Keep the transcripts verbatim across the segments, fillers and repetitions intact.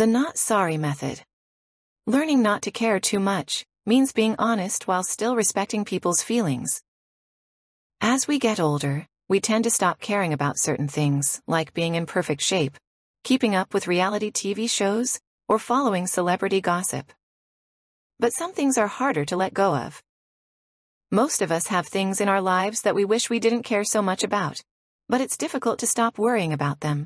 The not sorry method. Learning not to care too much means being honest while still respecting people's feelings. As we get older, we tend to stop caring about certain things, like being in perfect shape, keeping up with reality T V shows, or following celebrity gossip. But some things are harder to let go of. Most of us have things in our lives that we wish we didn't care so much about, but it's difficult to stop worrying about them.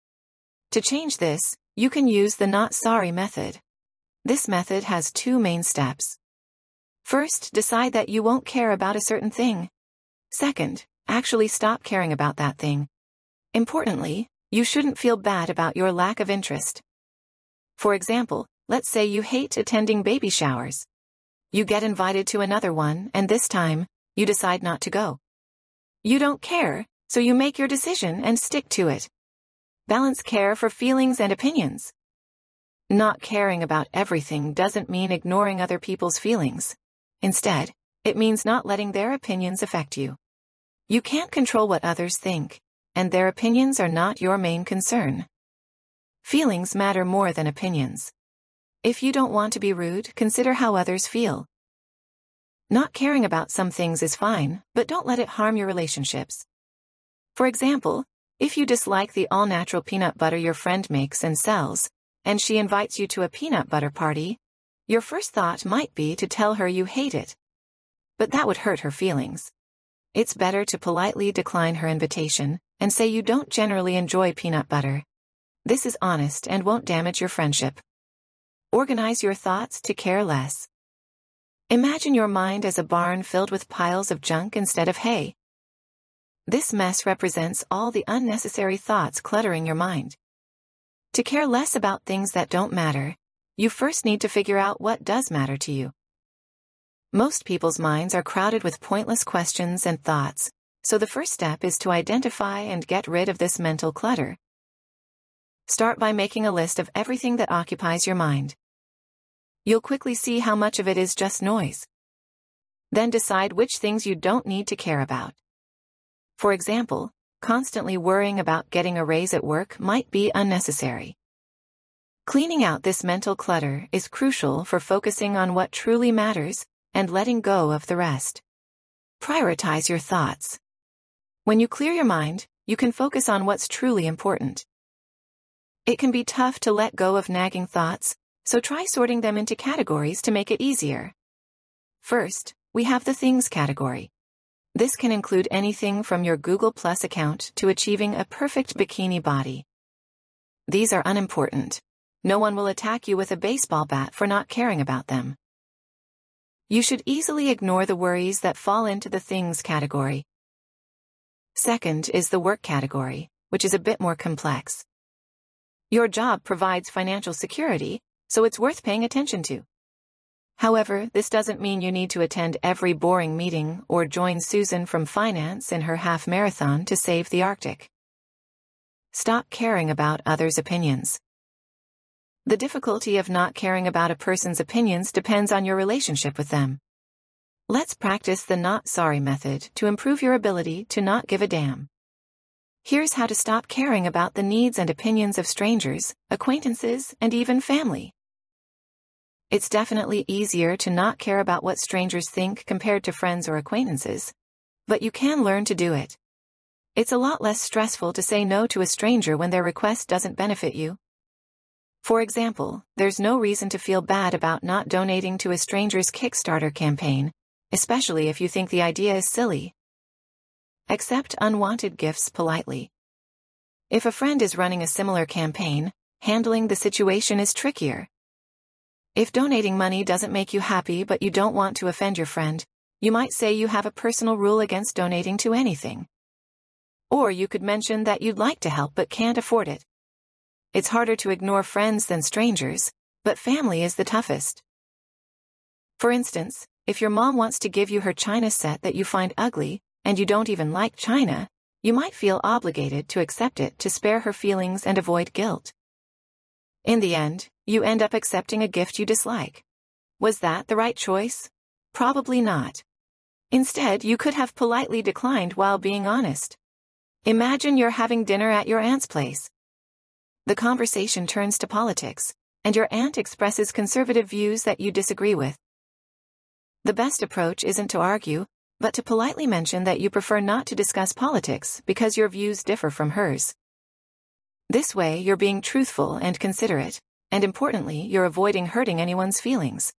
To change this, you can use the not sorry method. This method has two main steps. First, decide that you won't care about a certain thing. Second, actually stop caring about that thing. Importantly, you shouldn't feel bad about your lack of interest. For example, let's say you hate attending baby showers. You get invited to another one, and this time, you decide not to go. You don't care, so you make your decision and stick to it. Balance care for feelings and opinions. Not caring about everything doesn't mean ignoring other people's feelings. Instead, it means not letting their opinions affect you. You can't control what others think, and their opinions are not your main concern. Feelings matter more than opinions. If you don't want to be rude, consider how others feel. Not caring about some things is fine, but don't let it harm your relationships. For example, if you dislike the all-natural peanut butter your friend makes and sells, and she invites you to a peanut butter party, your first thought might be to tell her you hate it. But that would hurt her feelings. It's better to politely decline her invitation and say you don't generally enjoy peanut butter. This is honest and won't damage your friendship. Organize your thoughts to care less. Imagine your mind as a barn filled with piles of junk instead of hay. This mess represents all the unnecessary thoughts cluttering your mind. To care less about things that don't matter, you first need to figure out what does matter to you. Most people's minds are crowded with pointless questions and thoughts, so the first step is to identify and get rid of this mental clutter. Start by making a list of everything that occupies your mind. You'll quickly see how much of it is just noise. Then decide which things you don't need to care about. For example, constantly worrying about getting a raise at work might be unnecessary. Cleaning out this mental clutter is crucial for focusing on what truly matters and letting go of the rest. Prioritize your thoughts. When you clear your mind, you can focus on what's truly important. It can be tough to let go of nagging thoughts, so try sorting them into categories to make it easier. First, we have the things category. This can include anything from your Google Plus account to achieving a perfect bikini body. These are unimportant. No one will attack you with a baseball bat for not caring about them. You should easily ignore the worries that fall into the things category. Second is the work category, which is a bit more complex. Your job provides financial security, so it's worth paying attention to. However, this doesn't mean you need to attend every boring meeting or join Susan from finance in her half marathon to save the Arctic. Stop caring about others' opinions. The difficulty of not caring about a person's opinions depends on your relationship with them. Let's practice the not sorry method to improve your ability to not give a damn. Here's how to stop caring about the needs and opinions of strangers, acquaintances, and even family. It's definitely easier to not care about what strangers think compared to friends or acquaintances, but you can learn to do it. It's a lot less stressful to say no to a stranger when their request doesn't benefit you. For example, there's no reason to feel bad about not donating to a stranger's Kickstarter campaign, especially if you think the idea is silly. Accept unwanted gifts politely. If a friend is running a similar campaign, handling the situation is trickier. If donating money doesn't make you happy but you don't want to offend your friend, you might say you have a personal rule against donating to anything. Or you could mention that you'd like to help but can't afford it. It's harder to ignore friends than strangers, but family is the toughest. For instance, if your mom wants to give you her china set that you find ugly, and you don't even like china, you might feel obligated to accept it to spare her feelings and avoid guilt. In the end, you end up accepting a gift you dislike. Was that the right choice? Probably not. Instead, you could have politely declined while being honest. Imagine you're having dinner at your aunt's place. The conversation turns to politics, and your aunt expresses conservative views that you disagree with. The best approach isn't to argue, but to politely mention that you prefer not to discuss politics because your views differ from hers. This way, you're being truthful and considerate, and importantly, you're avoiding hurting anyone's feelings.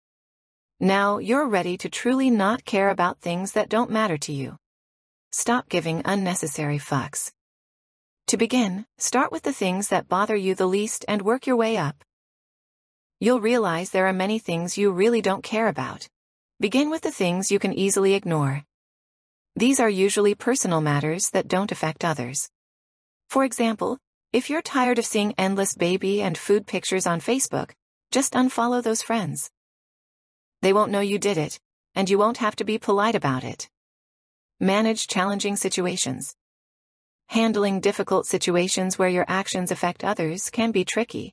Now, you're ready to truly not care about things that don't matter to you. Stop giving unnecessary fucks. To begin, start with the things that bother you the least and work your way up. You'll realize there are many things you really don't care about. Begin with the things you can easily ignore. These are usually personal matters that don't affect others. For example, if you're tired of seeing endless baby and food pictures on Facebook, just unfollow those friends. They won't know you did it, and you won't have to be polite about it. Manage challenging situations. Handling difficult situations where your actions affect others can be tricky.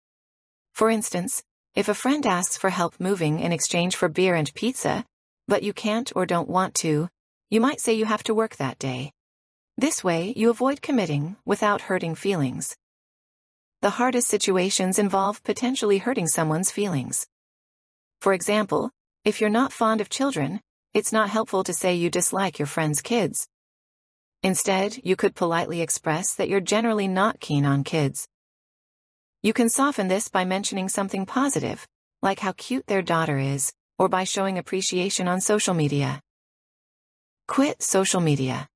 For instance, if a friend asks for help moving in exchange for beer and pizza, but you can't or don't want to, you might say you have to work that day. This way, you avoid committing without hurting feelings. The hardest situations involve potentially hurting someone's feelings. For example, if you're not fond of children, it's not helpful to say you dislike your friend's kids. Instead, you could politely express that you're generally not keen on kids. You can soften this by mentioning something positive, like how cute their daughter is, or by showing appreciation on social media. Quit social media.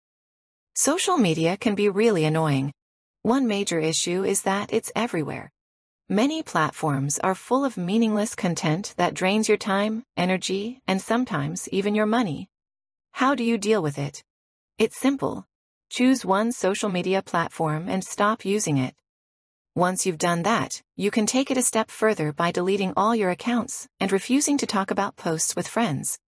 Social media can be really annoying. One major issue is that it's everywhere. Many platforms are full of meaningless content that drains your time, energy, and sometimes even your money. How do you deal with it? It's simple. Choose one social media platform and stop using it. Once you've done that, you can take it a step further by deleting all your accounts and refusing to talk about posts with friends.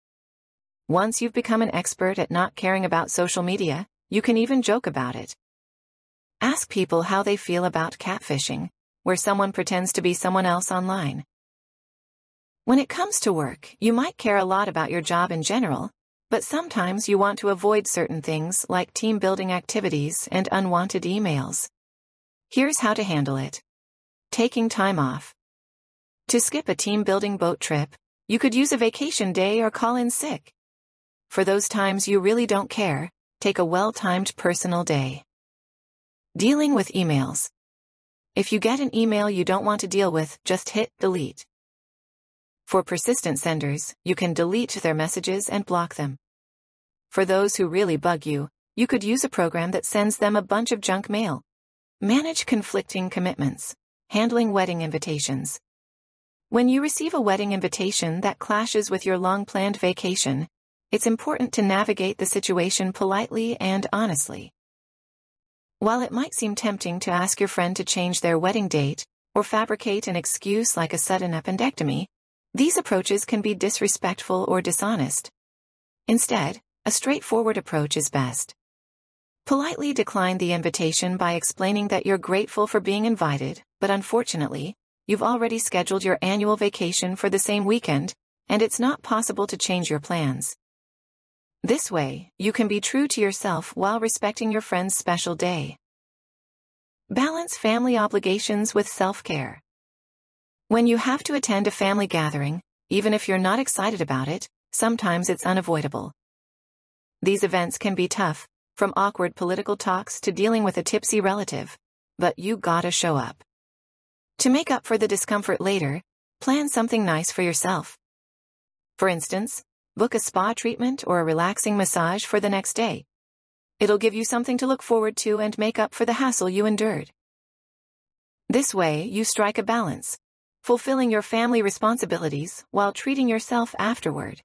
Once you've become an expert at not caring about social media, you can even joke about it. Ask people how they feel about catfishing, where someone pretends to be someone else online. When it comes to work, you might care a lot about your job in general, but sometimes you want to avoid certain things like team-building activities and unwanted emails. Here's how to handle it. Taking time off. To skip a team-building boat trip, you could use a vacation day or call in sick. For those times you really don't care, take a well-timed personal day. Dealing with emails. If you get an email you don't want to deal with, just hit delete. For persistent senders, you can delete their messages and block them. For those who really bug you, you could use a program that sends them a bunch of junk mail. Manage conflicting commitments. Handling wedding invitations. When you receive a wedding invitation that clashes with your long-planned vacation, it's important to navigate the situation politely and honestly. While it might seem tempting to ask your friend to change their wedding date, or fabricate an excuse like a sudden appendectomy, these approaches can be disrespectful or dishonest. Instead, a straightforward approach is best. Politely decline the invitation by explaining that you're grateful for being invited, but unfortunately, you've already scheduled your annual vacation for the same weekend, and it's not possible to change your plans. This way, you can be true to yourself while respecting your friend's special day. Balance family obligations with self-care. When you have to attend a family gathering, even if you're not excited about it, sometimes it's unavoidable. These events can be tough, from awkward political talks to dealing with a tipsy relative, but you gotta show up. To make up for the discomfort later, plan something nice for yourself. For instance, book a spa treatment or a relaxing massage for the next day. It'll give you something to look forward to and make up for the hassle you endured. This way, you strike a balance, fulfilling your family responsibilities while treating yourself afterward.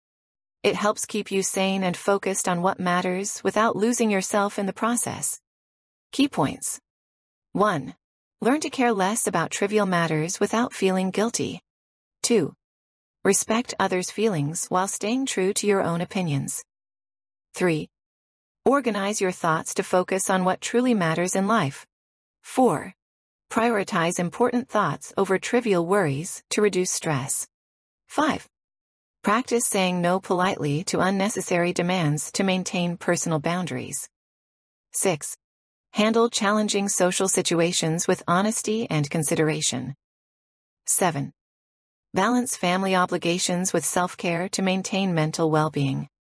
It helps keep you sane and focused on what matters without losing yourself in the process. Key points. one. Learn to care less about trivial matters without feeling guilty. two. Respect others' feelings while staying true to your own opinions. three. Organize your thoughts to focus on what truly matters in life. four. Prioritize important thoughts over trivial worries to reduce stress. five. Practice saying no politely to unnecessary demands to maintain personal boundaries. six. Handle challenging social situations with honesty and consideration. seven. Balance family obligations with self-care to maintain mental well-being.